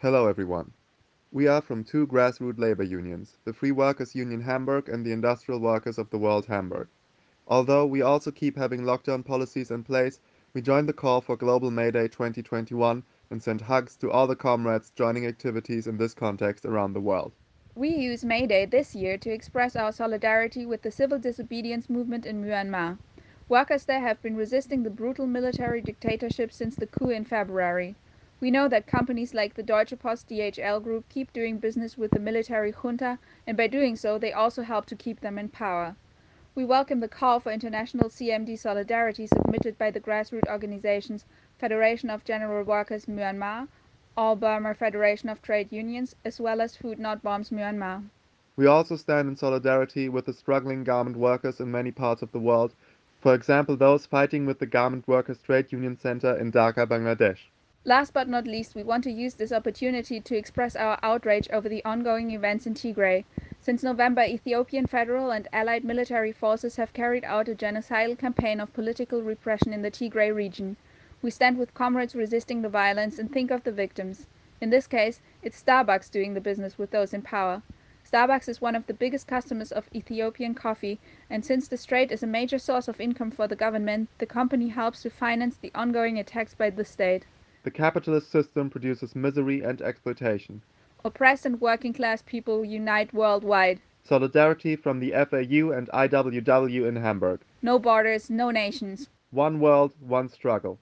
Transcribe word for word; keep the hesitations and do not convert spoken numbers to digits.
Hello everyone. We are from two grassroots labor unions, the Free Workers Union Hamburg and the Industrial Workers of the World Hamburg. Although we also keep having lockdown policies in place, we joined the call for Global May Day twenty twenty-one and sent hugs to all the comrades joining activities in this context around the world. We use May Day this year to express our solidarity with the civil disobedience movement in Myanmar. Workers there have been resisting the brutal military dictatorship since the coup in February. We know that companies like the Deutsche Post D H L Group keep doing business with the military junta, and by doing so, they also help to keep them in power. We welcome the call for international C M D solidarity submitted by the grassroots organizations Federation of General Workers Myanmar, All Burma Federation of Trade Unions, as well as Food Not Bombs Myanmar. We also stand in solidarity with the struggling garment workers in many parts of the world, for example those fighting with the Garment Workers Trade Union Center in Dhaka, Bangladesh. Last but not least, we want to use this opportunity to express our outrage over the ongoing events in Tigray. Since November, Ethiopian federal and allied military forces have carried out a genocidal campaign of political repression in the Tigray region. We stand with comrades resisting the violence and think of the victims. In this case, it's Starbucks doing the business with those in power. Starbucks is one of the biggest customers of Ethiopian coffee, and since the strait is a major source of income for the government, the company helps to finance the ongoing attacks by the state. The capitalist system produces misery and exploitation. Oppressed and working class people unite worldwide. Solidarity from the F A U and I W W in Hamburg. No borders, no nations. One world, one struggle.